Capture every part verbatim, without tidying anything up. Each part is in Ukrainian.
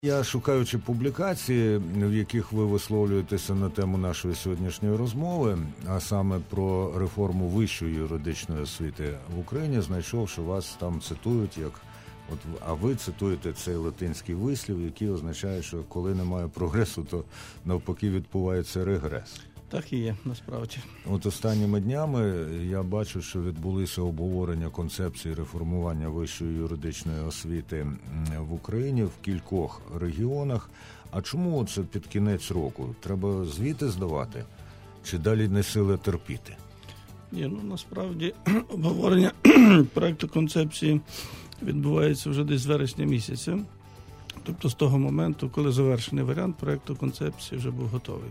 Я, шукаючи публікації, в яких ви висловлюєтеся на тему нашої сьогоднішньої розмови, а саме про реформу вищої юридичної освіти в Україні, знайшов, що вас там цитують, як от, а ви цитуєте цей латинський вислів, який означає, що коли немає прогресу, то навпаки відбувається регрес. Так і є, насправді. От останніми днями я бачу, що відбулися обговорення концепції реформування вищої юридичної освіти в Україні в кількох регіонах. А чому це під кінець року? Треба звіти здавати? Чи далі не сили терпіти? Ні, ну насправді обговорення проекту концепції відбувається вже десь з вересня місяця. Тобто з того моменту, коли завершений варіант проекту концепції вже був готовий.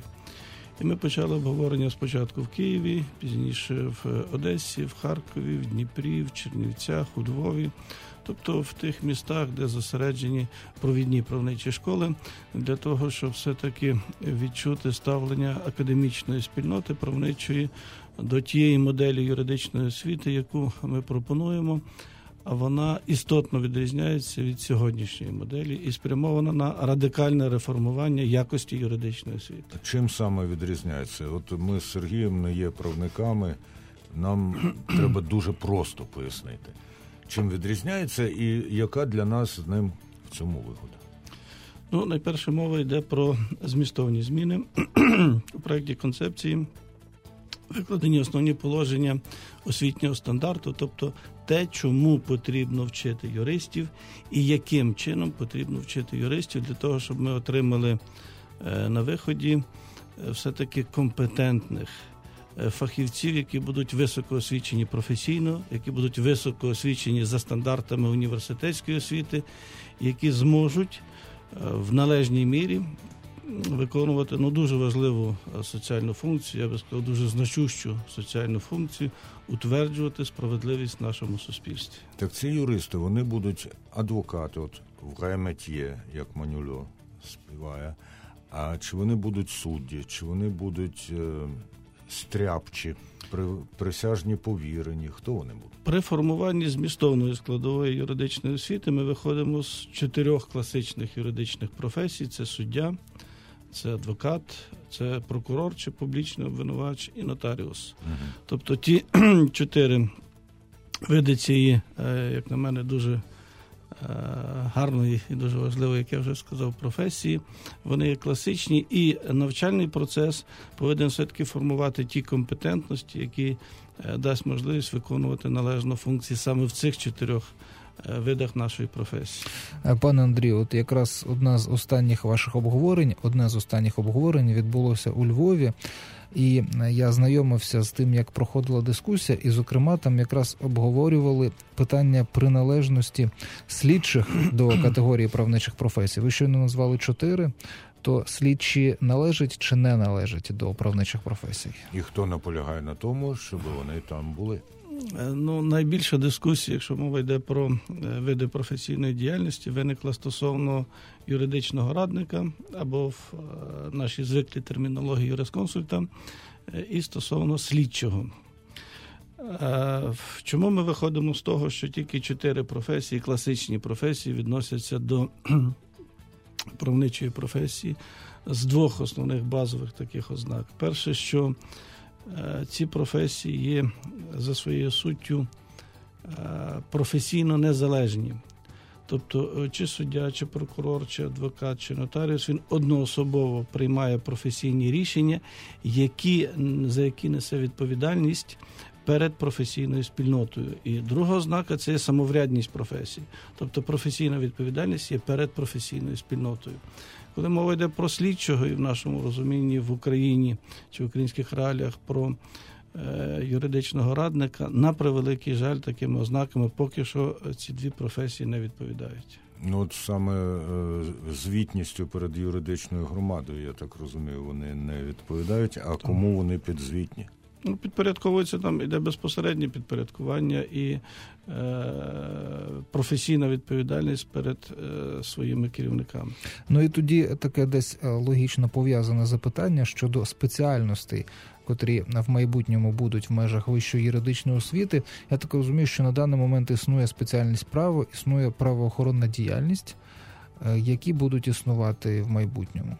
І ми почали обговорення спочатку в Києві, пізніше в Одесі, в Харкові, в Дніпрі, в Чернівцях, у Львові. Тобто в тих містах, де зосереджені провідні правничі школи, для того, щоб все-таки відчути ставлення академічної спільноти правничої до тієї моделі юридичної освіти, яку ми пропонуємо. А вона істотно відрізняється від сьогоднішньої моделі і спрямована на радикальне реформування якості юридичної освіти. Чим саме відрізняється? От ми з Сергієм не є правниками, нам треба дуже просто пояснити, чим відрізняється і яка для нас з ним в цьому вигода. Ну, найперше мова йде про змістовні зміни. У проєкті концепції викладені основні положення освітнього стандарту, тобто те, чому потрібно вчити юристів і яким чином потрібно вчити юристів для того, щоб ми отримали на виході все-таки компетентних фахівців, які будуть високо освічені професійно, які будуть високо освічені за стандартами університетської освіти, які зможуть в належній мірі виконувати ну, дуже важливу соціальну функцію, я би сказав, дуже значущу соціальну функцію, утверджувати справедливість в нашому суспільстві. Так ці юристи, вони будуть адвокати, от в гайметьє, як Манюльо співає, а чи вони будуть судді, чи вони будуть е, стряпчі, при, присяжні повірені, хто вони будуть? При формуванні змістовної складової юридичної освіти ми виходимо з чотирьох класичних юридичних професій. Це суддя, це адвокат, це прокурор чи публічний обвинувач і нотаріус. Uh-huh. Тобто ті чотири види цієї, як на мене, дуже гарної і дуже важливої, як я вже сказав, професії, вони є класичні, і навчальний процес повинен все-таки формувати ті компетентності, які дасть можливість виконувати належно функції саме в цих чотирьох видах нашої професії. Пане Андрію, от якраз одна з останніх ваших обговорень, одне з останніх обговорень відбулося у Львові, і я знайомився з тим, як проходила дискусія, і, зокрема, там якраз обговорювали питання приналежності слідчих до категорії правничих професій. Ви щойно назвали чотири, то слідчі належать чи не належать до правничих професій? І хто наполягає на тому, щоб вони там були? Ну, найбільша дискусія, якщо мова йде про види професійної діяльності, виникла стосовно юридичного радника або в нашій звиклій термінології юрисконсульта і стосовно слідчого. Чому ми виходимо з того, що тільки чотири професії, класичні професії, відносяться до правничої професії з двох основних базових таких ознак. Перше, що ці професії є за своєю суттю професійно незалежні. Тобто чи суддя, чи прокурор, чи адвокат, чи нотаріус, він одноособово приймає професійні рішення, які, за які несе відповідальність перед професійною спільнотою. І друга ознака – це є самоврядність професії. Тобто професійна відповідальність є перед професійною спільнотою. Коли мова йде про слідчого і в нашому розумінні в Україні чи в українських реаліях про е, юридичного радника, на превеликий жаль, такими ознаками поки що ці дві професії не відповідають. Ну от саме е, звітністю перед юридичною громадою, я так розумію, вони не відповідають, а так. Кому вони підзвітні? Ну, підпорядковується, там іде безпосереднє підпорядкування і е, професійна відповідальність перед е, своїми керівниками. Ну і тоді таке десь логічно пов'язане запитання щодо спеціальностей, котрі в майбутньому будуть в межах вищої юридичної освіти. Я так розумію, що на даний момент існує спеціальність право, існує правоохоронна діяльність. які будуть існувати в майбутньому?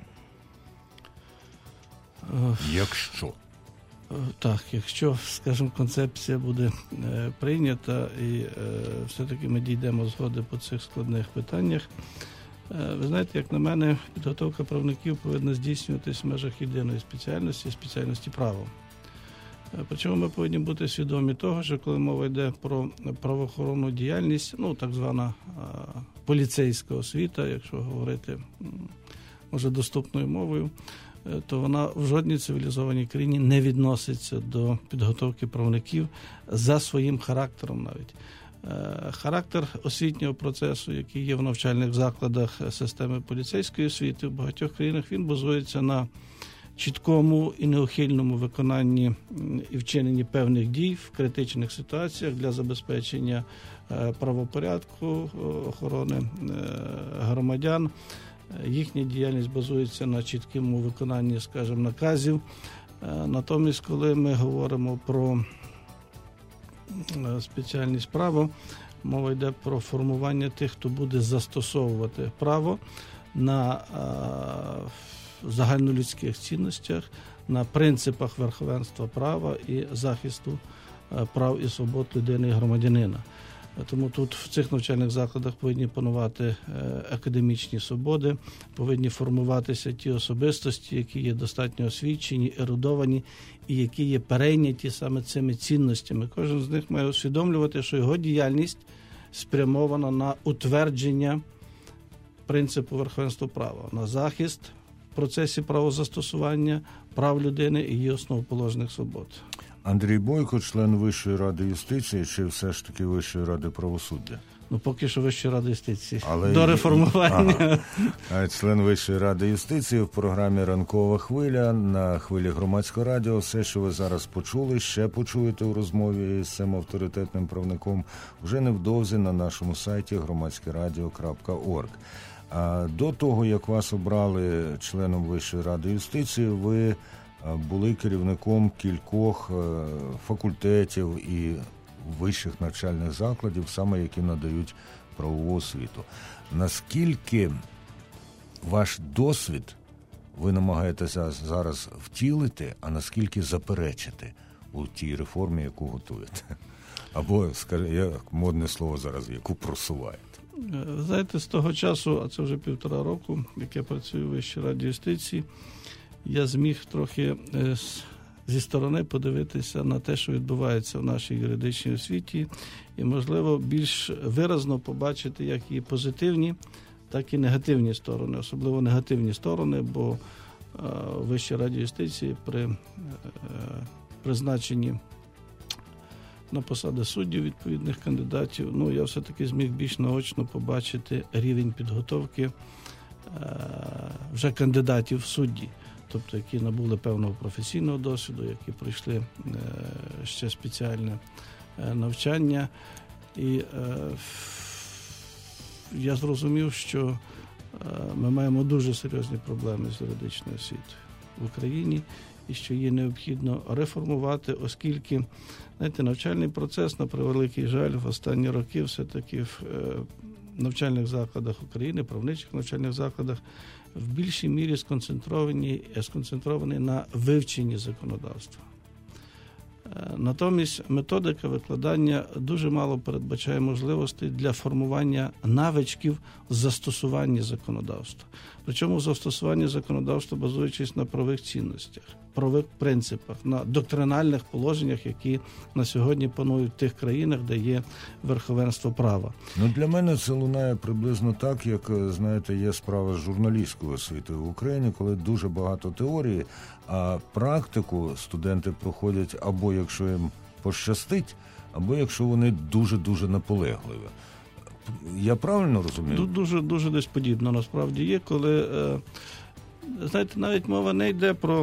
Якщо? Так, якщо, скажімо, концепція буде е, прийнята і е, все-таки ми дійдемо згоди по цих складних питаннях, е, ви знаєте, як на мене, підготовка правників повинна здійснюватись в межах єдиної спеціальності, спеціальності право. Е, причому ми повинні бути свідомі того, що коли мова йде про правоохоронну діяльність, ну, так звана е, поліцейська освіта, якщо говорити, може, доступною мовою, то вона в жодній цивілізованій країні не відноситься до підготовки правників за своїм характером навіть. Характер освітнього процесу, який є в навчальних закладах системи поліцейської освіти, в багатьох країнах він базується на чіткому і неухильному виконанні і вчиненні певних дій в критичних ситуаціях для забезпечення правопорядку, охорони громадян. Їхня діяльність базується на чіткому виконанні, скажімо, наказів. Натомість, коли ми говоримо про спеціальність право, мова йде про формування тих, хто буде застосовувати право на загальнолюдських цінностях, на принципах верховенства права і захисту прав і свобод людини і громадянина. Тому тут в цих навчальних закладах повинні панувати академічні свободи, повинні формуватися ті особистості, які є достатньо освічені, ерудовані і які є перейняті саме цими цінностями. Кожен з них має усвідомлювати, що його діяльність спрямована на утвердження принципу верховенства права, на захист в процесі правозастосування прав людини і її основоположних свобод. Андрій Бойко, член Вищої ради юстиції, чи все ж таки Вищої ради правосуддя? Ну, поки що Вищої ради юстиції. Але... До реформування. Ага. Член Вищої ради юстиції в програмі «Ранкова хвиля» на хвилі Громадського радіо. Все, що ви зараз почули, ще почуєте у розмові з цим авторитетним правником вже невдовзі на нашому сайті громадське радіо крапка орг. А до того, як вас обрали членом Вищої ради юстиції, ви були керівником кількох факультетів і вищих навчальних закладів, саме які надають правову освіту. Наскільки ваш досвід ви намагаєтеся зараз втілити, а наскільки заперечити у тій реформі, яку готуєте? Або, скажімо, як модне слово зараз, яку просуваєте? Знаєте, з того часу, а це вже півтора року, як я працюю в Вищій раді юстиції, я зміг трохи зі сторони подивитися на те, що відбувається в нашій юридичній освіті, і, можливо, більш виразно побачити як і позитивні, так і негативні сторони, особливо негативні сторони, бо в Вищій раді юстиції при призначенні на посади суддів відповідних кандидатів, ну, я все-таки зміг більш наочно побачити рівень підготовки вже кандидатів в судді. Тобто, які набули певного професійного досвіду, які пройшли е, ще спеціальне е, навчання. І е, я зрозумів, що е, ми маємо дуже серйозні проблеми з юридичною освітою в Україні, і що її необхідно реформувати, оскільки, знаєте, навчальний процес, на превеликий жаль, в останні роки все-таки в е, навчальних закладах України, правничих навчальних закладах, в більшій мірі сконцентровані, сконцентровані на вивченні законодавства. Натомість методика викладання дуже мало передбачає можливостей для формування навичків застосування законодавства. Причому застосування законодавства базуючись на правових цінностях, правових принципах, на доктринальних положеннях, які на сьогодні панують в тих країнах, де є верховенство права. Ну, для мене це лунає приблизно так, як, знаєте, є справа з журналістською освітою в Україні, коли дуже багато теорії, а практику студенти проходять або якщо їм пощастить, або якщо вони дуже-дуже наполегливі. Я правильно розумію? Дуже, дуже десь подібно насправді є, коли, знаєте, навіть мова не йде про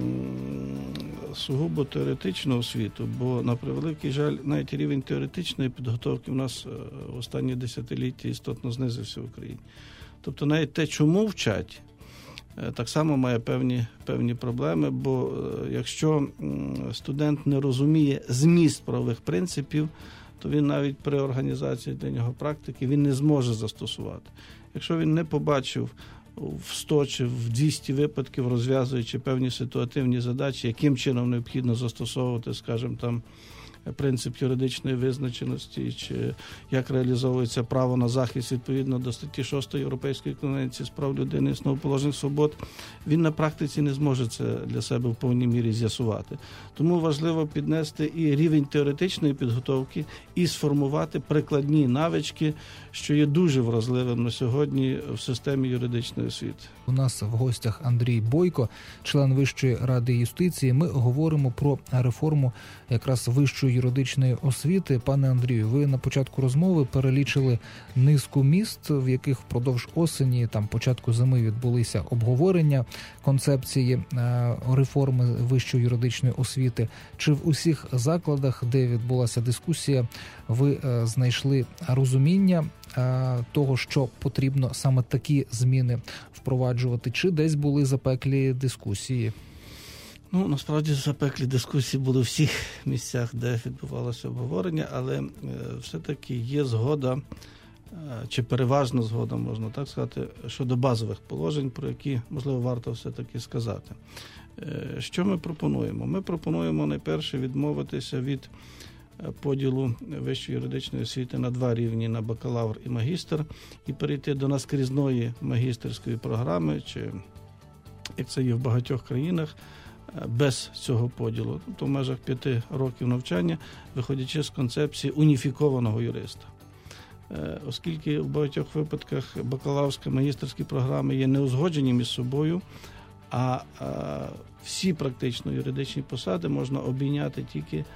сугубо теоретичну освіту, бо, на превеликий жаль, навіть рівень теоретичної підготовки в нас в останні десятиліття істотно знизився в Україні. Тобто навіть те, чому вчать, так само має певні, певні проблеми, бо якщо студент не розуміє зміст правових принципів, то він навіть при організації для нього практики він не зможе застосувати. якщо він не побачив в сто чи в двісті випадків, розв'язуючи певні ситуативні задачі, яким чином необхідно застосовувати, скажімо, там, принцип юридичної визначеності, чи як реалізовується право на захист відповідно до статті шостої Європейської конвенції з прав людини і основоположних свобод, він на практиці не зможе це для себе в повній мірі з'ясувати. Тому важливо піднести і рівень теоретичної підготовки, і сформувати прикладні навички, що є дуже вразливим на сьогодні в системі юридичної освіти. У нас в гостях Андрій Бойко, член Вищої ради юстиції. Ми говоримо про реформу якраз вищої юридичної освіти. Пане Андрію, ви на початку розмови перелічили низку міст, в яких впродовж осені, там початку зими відбулися обговорення концепції реформи вищої юридичної освіти. Чи в усіх закладах, де відбулася дискусія, ви знайшли розуміння того, що потрібно саме такі зміни впроваджувати, чи десь були запеклі дискусії? Ну, насправді, запеклі дискусії були у всіх місцях, де відбувалося обговорення, але е, все-таки є згода, е, чи переважна згода, можна так сказати, щодо базових положень, про які, можливо, варто все-таки сказати. Е, що ми пропонуємо? Ми пропонуємо найперше відмовитися від поділу вищої юридичної освіти на два рівні, на бакалавр і магістр, і перейти до наскрізної магістерської програми, чи, як це є в багатьох країнах, без цього поділу, тобто в межах п'яти років навчання, виходячи з концепції уніфікованого юриста. Оскільки в багатьох випадках бакалаврська, магістерські програми є неузгоджені між собою, а всі практично юридичні посади можна обійняти тільки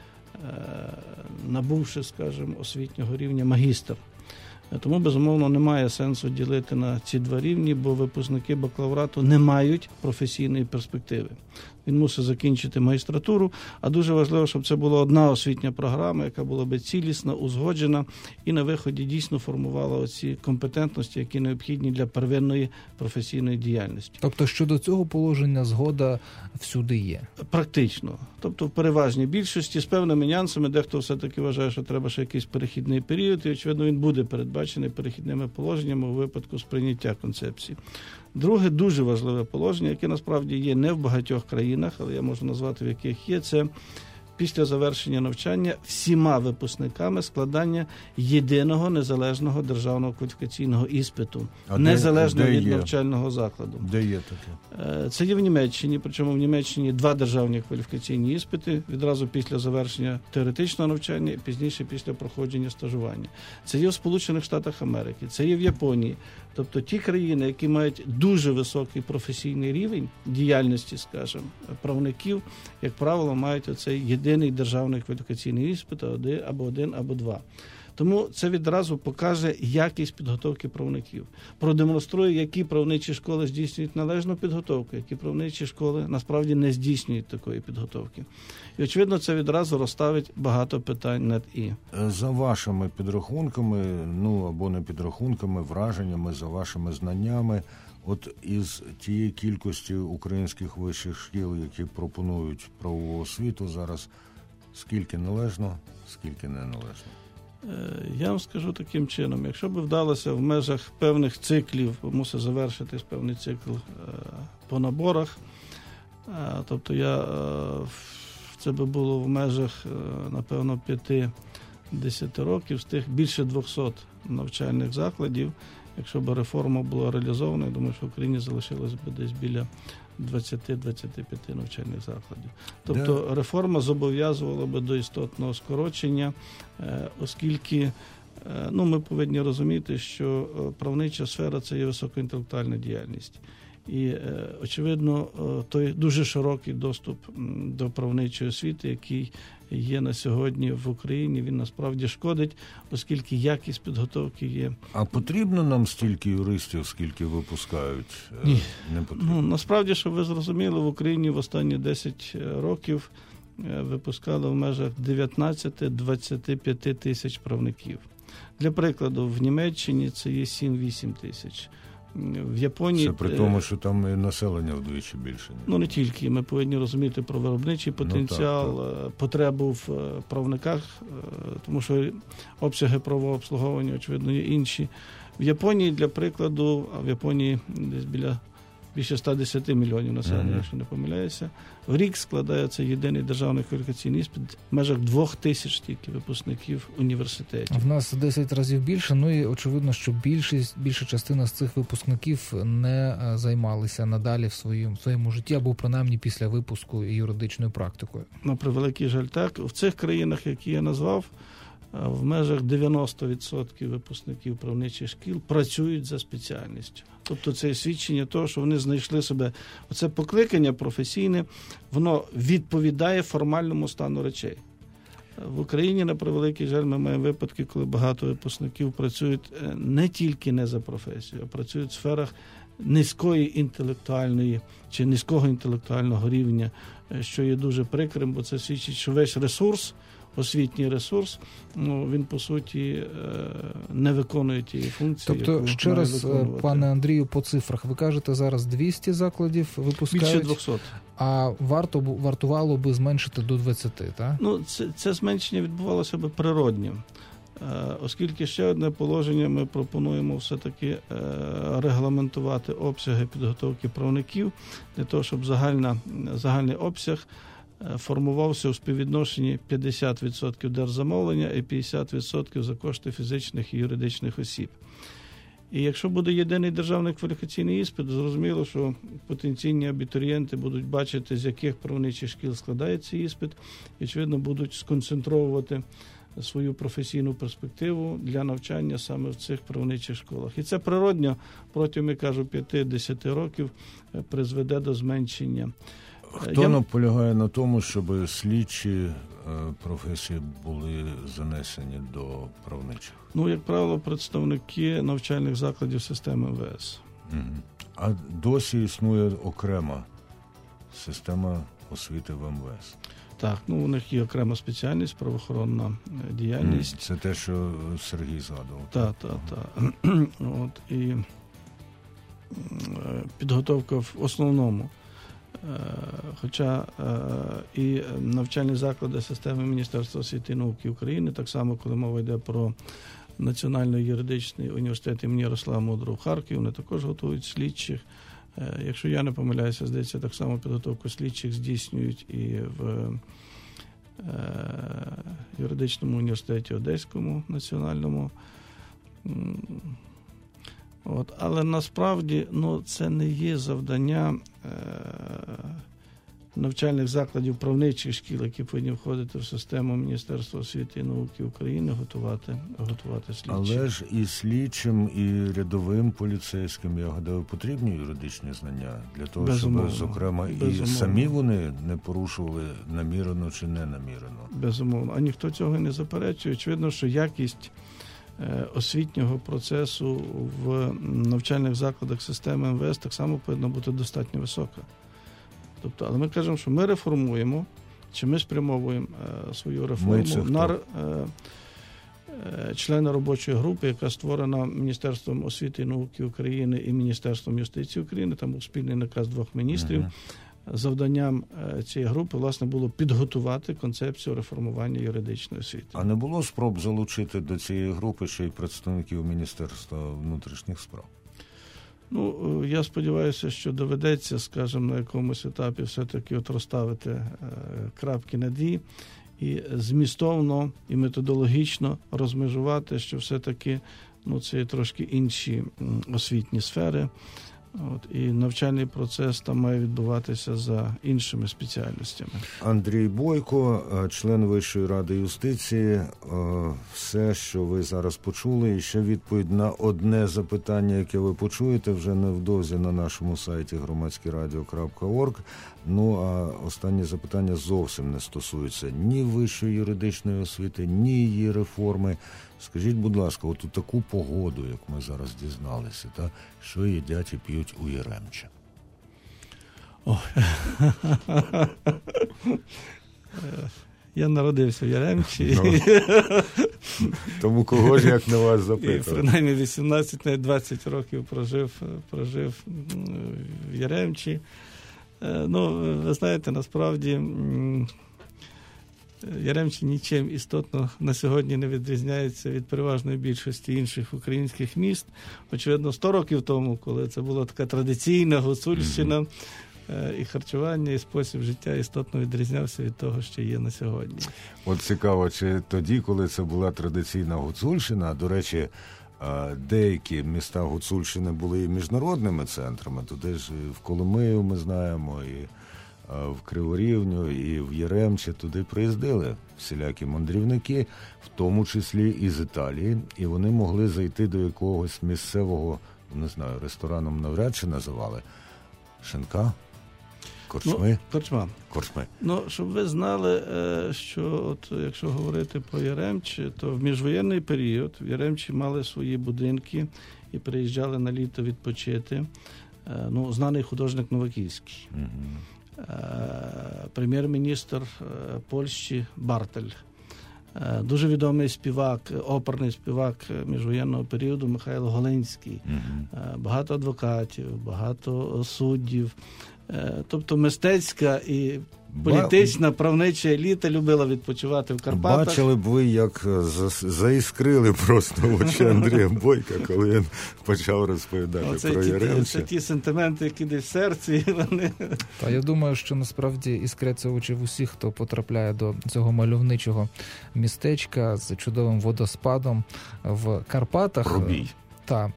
набувши, скажімо, освітнього рівня магістр. Тому, безумовно, немає сенсу ділити на ці два рівні, бо випускники бакалаврату не мають професійної перспективи. Він мусить закінчити магістратуру, а дуже важливо, щоб це була одна освітня програма, яка була би цілісна, узгоджена і на виході дійсно формувала оці компетентності, які необхідні для первинної професійної діяльності. Тобто щодо цього положення згода всюди є? Практично. Тобто в переважній більшості з певними нюансами, дехто все-таки вважає, що треба ще якийсь перехідний період, і, очевидно, він буде передбачений перехідними положеннями у випадку сприйняття концепції. Друге дуже важливе положення, яке насправді є не в багатьох країнах, але я можу назвати, в яких є, це після завершення навчання всіма випускниками складання єдиного незалежного державного кваліфікаційного іспиту, а незалежно де, де від є? навчального закладу. Де є таке? Це є в Німеччині, причому в Німеччині два державні кваліфікаційні іспити відразу після завершення теоретичного навчання і пізніше після проходження стажування. Це є в Сполучених Штатах Америки, це є в Японії. Тобто ті країни, які мають дуже високий професійний рівень діяльності, скажімо, правників, як правило, мають оцей єдиний державний кваліфікаційний іспит або один, або два. Тому це відразу покаже якість підготовки правників. Продемонструє, які правничі школи здійснюють належну підготовку, які правничі школи насправді не здійснюють такої підготовки. І, очевидно, це відразу розставить багато питань над «і». За вашими підрахунками, ну або не підрахунками, враженнями, за вашими знаннями, от із тієї кількості українських вищих шкіл, які пропонують правову освіту зараз, скільки належно, скільки не належно? Я вам скажу таким чином, якщо б вдалося в межах певних циклів, мусить завершитись певний цикл по наборах, тобто я, це би було в межах, напевно, п'ять-десять років, з тих більше двохсот навчальних закладів, якщо б реформа була реалізована, я думаю, що в Україні залишилось б десь біля двадцять-двадцять п'ять навчальних закладів. Тобто да. Реформа зобов'язувала би до істотного скорочення, оскільки ну, ми повинні розуміти, що правнича сфера – це є високоінтелектуальна діяльність. І, очевидно, той дуже широкий доступ до правничої освіти, який є на сьогодні в Україні, він насправді шкодить, оскільки якість підготовки є. А потрібно нам стільки юристів, скільки випускають? Ні. Не потрібно. Ну, насправді, щоб ви зрозуміли, в Україні в останні десять років випускали в межах дев'ятнадцять-двадцять п'ять тисяч правників. Для прикладу, в Німеччині це є сім-вісім тисяч. В Японії... Це при тому, що там і населення вдвічі більше. Ну, не тільки. Ми повинні розуміти про виробничий потенціал, ну, так, так. потребу в правниках, тому що обсяги правового обслуговування, очевидно, є інші. В Японії, для прикладу, а в Японії десь біля більше ста десяти мільйонів населення, mm-hmm. якщо не помиляюся, в рік складається єдиний державний кваліфікаційний іспит в межах двох тисяч тільки випускників університетів. В нас десять разів більше, ну і очевидно, що більшість, більша частина з цих випускників не займалися надалі в своєму, в своєму житті, або принаймні після випуску юридичною практикою. На превеликий жаль, так. В цих країнах, які я назвав, в межах дев'яносто відсотків випускників правничих шкіл працюють за спеціальністю. Тобто це свідчення того, що вони знайшли себе. Оце покликання професійне, воно відповідає формальному стану речей. В Україні, на превеликий жаль, ми маємо випадки, коли багато випускників працюють не тільки не за професією, а працюють в сферах низької інтелектуальної чи низького інтелектуального рівня, що є дуже прикрим, бо це свідчить, що весь ресурс, освітній ресурс, ну, він, по суті, не виконує тієї функції. Тобто, ще раз, пане Андрію, по цифрах, ви кажете, зараз двісті закладів випускають? Більше двохсот. А варто, вартувало би зменшити до двадцяти, так? Ну, це, це зменшення відбувалося би природнім. Оскільки ще одне положення, ми пропонуємо все-таки регламентувати обсяги підготовки правників, для того, щоб загальна, загальний обсяг формувався у співвідношенні п'ятдесят відсотків держзамовлення і п'ятдесят відсотків за кошти фізичних і юридичних осіб. І якщо буде єдиний державний кваліфікаційний іспит, зрозуміло, що потенційні абітурієнти будуть бачити, з яких правничих шкіл складається іспит, і, очевидно, будуть сконцентровувати свою професійну перспективу для навчання саме в цих правничих школах. І це природньо протягом, я кажу, п'яти-десяти років призведе до зменшення. Хто Я... наполягає на тому, щоб слідчі професії були занесені до правничих? Ну, як правило, представники навчальних закладів системи ем ве ес. Угу. А досі існує окрема система освіти в ем ве ес? Так, ну у них є окрема спеціальність, правоохоронна діяльність. Це те, що Сергій згадував. Так, так, так. От, і підготовка в основному. Хоча і навчальні заклади системи Міністерства освіти і науки України, так само, коли мова йде про Національний юридичний університет імені Ярослава Мудрого в Харкові, вони також готують слідчих. Якщо я не помиляюся, здається, так само підготовку слідчих здійснюють і в юридичному університеті Одеському національному. От, але насправді, ну, це не є завдання е, навчальних закладів правничих шкіл, які повинні входити в систему Міністерства освіти і науки України, готувати, готувати слідчих. Але ж і слідчим, і рядовим поліцейським, я гадаю, потрібні юридичні знання для того, Безумовно. щоб, зокрема, Безумовно. і самі вони не порушували намірено чи не намірено. Безумовно. А ніхто цього не заперечує. Очевидно, що якість освітнього процесу в навчальних закладах системи ем ве ес так само повинна бути достатньо висока. Тобто, але ми кажемо, що ми реформуємо, чи ми спрямовуємо е, свою реформу на е, е, члена робочої групи, яка створена Міністерством освіти і науки України і Міністерством юстиції України, там був спільний наказ двох міністрів. Uh-huh. Завданням цієї групи, власне, було підготувати концепцію реформування юридичної освіти. А не було спроб залучити до цієї групи ще й представників Міністерства внутрішніх справ? Ну, я сподіваюся, що доведеться, скажімо, на якомусь етапі все-таки от розставити е, крапки над «і» і змістовно і методологічно розмежувати, що все-таки, ну, це є трошки інші освітні сфери. От, і навчальний процес там має відбуватися за іншими спеціальностями. Андрій Бойко, член Вищої ради юстиції. Все, що ви зараз почули, і ще відповідь на одне запитання, яке ви почуєте вже невдовзі на нашому сайті громадське радіо крапка орг. Ну, а останнє запитання зовсім не стосується ні вищої юридичної освіти, ні її реформи. Скажіть, будь ласка, от у таку погоду, як ми зараз дізналися, та, що їдять і п'ють у Яремче? О. Я народився в Яремчі. Ну, тому кого ж як на вас запитав? І принаймні вісімнадцять-двадцять років прожив, прожив в Яремчі. Ну, ви знаєте, насправді Яремче нічим істотно на сьогодні не відрізняється від переважної більшості інших українських міст. Очевидно, сто років тому, коли це була така традиційна гуцульщина, і харчування, і спосіб життя істотно відрізнявся від того, що є на сьогодні. От цікаво, чи тоді, коли це була традиційна гуцульщина, до речі, деякі міста Гуцульщини були і міжнародними центрами, туди ж в Коломию ми знаємо, і в Криворівню, і в Яремче туди приїздили всілякі мандрівники, в тому числі і з Італії, і вони могли зайти до якогось місцевого, не знаю, рестораном навряд чи називали, шинка, корчми. Ну, корчма. Корчми. Ну, щоб ви знали, що от якщо говорити про Яремче, то в міжвоєнний період в Яремчі мали свої будинки і приїжджали на літо відпочити. Ну, знаний художник Новаківський. Угу. Прем'єр-міністр Польщі Бартель, дуже відомий співак, оперний співак міжвоєнного періоду Михайло Голинський, mm-hmm. багато адвокатів, багато суддів. Тобто мистецька і політична, правнича еліта любила відпочивати в Карпатах. Бачили б ви, як заіскрили просто в очі Андрія Бойка, коли він почав розповідати Оце про ті, Яремче. Це ті сентименти, які десь в серці. Вони... Та я думаю, що насправді іскряться очі в усіх, хто потрапляє до цього мальовничого містечка з чудовим водоспадом в Карпатах. Пробій. Та